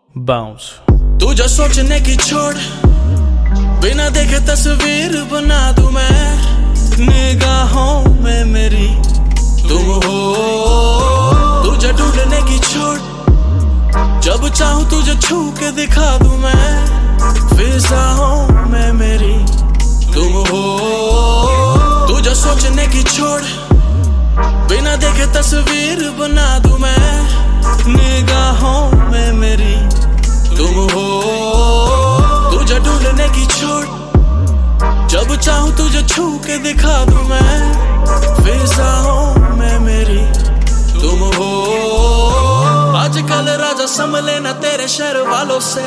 Bounce. तुझे सोचने की छोड़, बिना देखे तस्वीर बना दूं मैं निगाहों में मेरी तुम हो। तुझे ढूंढने की छोड़, जब चाहूं तुझे छू के दिखा दूं मैं फिजाओं में मेरी तुम हो। तुझे सोचने की छोड़, बिना देखे तस्वीर बना दूं मैं निगाहों में मेरी तुम हो। तुझे ढूंढने की छोड़, जब चाहूं तुझे छू के दिखा दूं मैं फिजाओं में मेरी तुम हो। आजकल राजा संभले ना तेरे शहर वालों से,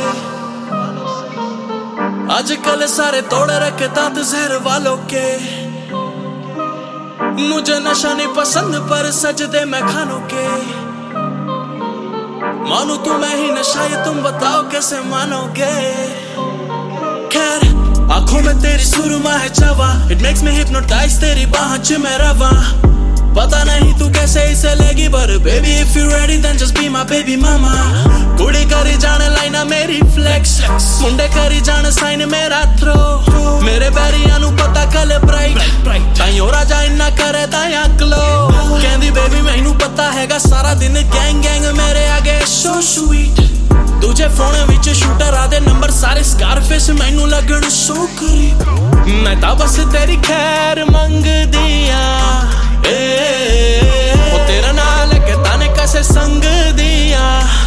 आजकल सारे तोड़ रखे दांत जहर वालों के। मुझे नशा नहीं पसंद पर सजदे मैं खानों के। मानू तू मैं ही नशा, ये तुम बताओ कैसे मानोगे। खैर आंखों में तेरी सुरमा है चावा, इट मेक्स मी हिप्नोटाइज तेरी बाहों च मैं रवा। पता नहीं तू कैसे इसे लेगी पर baby if you ready then just be my baby मामा। कुड़ी करी जाने लाइना मेरी फ्लेक्स, मुंडे करी जाने साइन मेरा थ्रो। मेरे बैरियां नू पता कल ब्राइट ताइयों राजा इन्ना करे ताया क्लो। कहंदी बेबी मैनू पता हैगा सारा दिन गैंग गैंग मेरे आगे सो स्वीट। तुझे फोन विच शूटर आदे नंबर सारे स्कारफेस मैनू लगन सो करीब। मैं तां बस तेरी खैर मंग दिया ओ तेरा नाल के ताने कैसे संग दिया।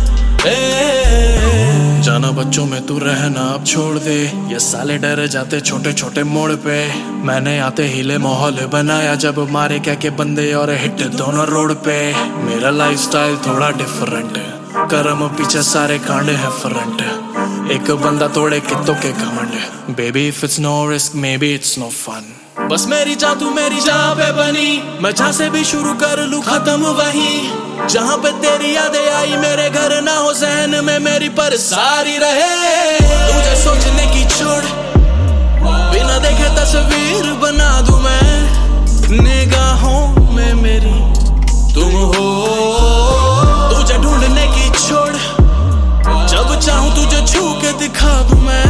जाना बच्चों में तू रहना अब छोड़ दे, ये साले डर जाते छोटे छोटे मोड़ पे। मैंने आते हिले माहौल बनाया जब मारे क्या के बंदे और हिट दोनों रोड पे। मेरा लाइफस्टाइल थोड़ा डिफरेंट, करम पीछे सारे कांड है फ्रंट। एक बंदा तोड़े कितों के घमंड, baby if it's no risk maybe it's no fun. बस मेरी जा तू मेरी जहाँ पे बनी, मैं जहाँ से भी शुरू कर लूँ खत्म वहीं। जहाँ पे तेरी यादें आई मेरे घर ना हो जहन में मेरी पर सारी रहे। तुझे सोचने की छोड़, बिना देखे तस्वीर बना दूं मैं निगाहों में मेरी तुम हो। तुझे ढूंढने की छोड़, जब चाहूं तुझे छू के दिखा दूं मैं